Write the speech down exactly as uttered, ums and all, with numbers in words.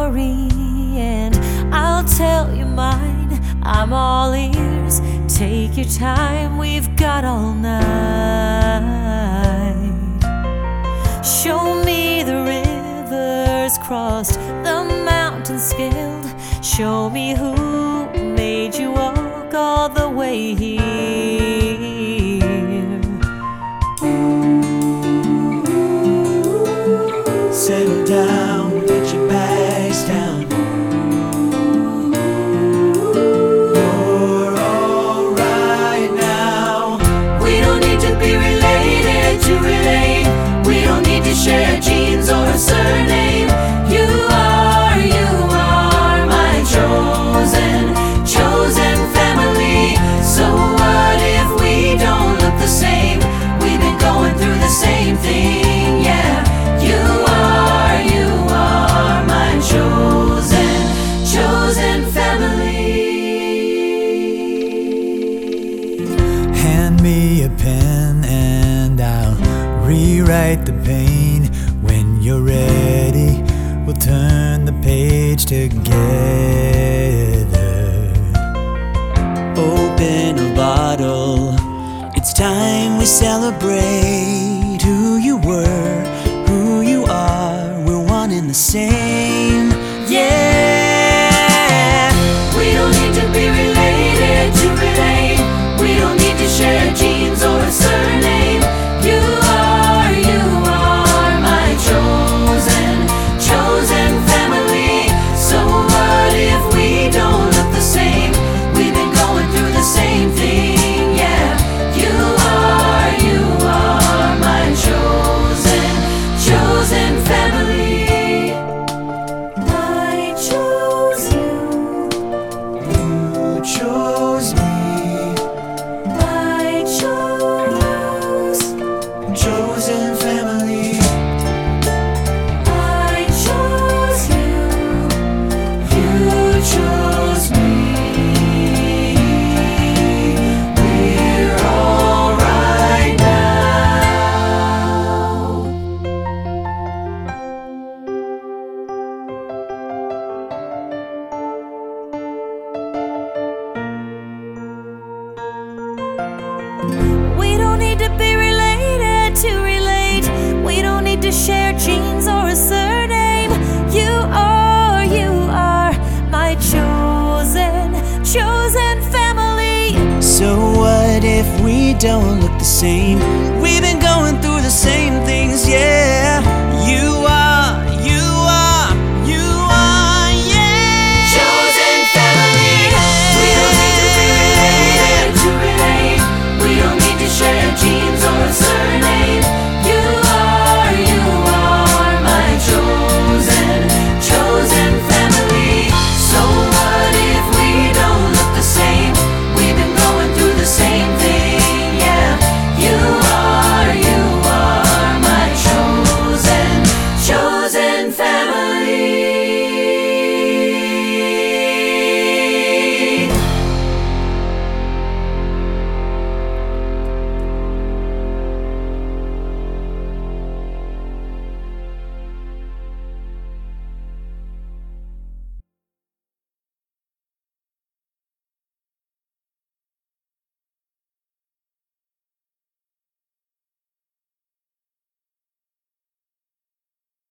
story, and I'll tell you mine. I'm all ears. Take your time, we've got all night. Show me the rivers crossed, the mountains scaled. Show me who made you walk all the way here. Settle down, get your bags down. You're alright now. We don't need to be related to relate. We don't need to share genes or a surname. You are, you are my chosen, chosen family. So what if we don't look the same? We've been going through the same thing, yeah. You are, you are my chosen, chosen family. Hand me a pen and I'll rewrite the pain. When you're ready, we'll turn the page together. Open a bottle. It's time we celebrate who you were, who you are. We're one and the same, yeah. We don't need to be related to relate. We don't need to share genes or a surname. You are, you are my chosen, chosen family. So what if we don't look the same? We've been going through the same thing, yeah. You are, you are my chosen, chosen family. I chose you. You chose me. I chose, Chosen family. I chose you. You chose me. We're all right now. We don't need to be related to relate. We don't need to share genes or a surname. You are, you are my chosen, chosen family. So what if we don't look the same? We've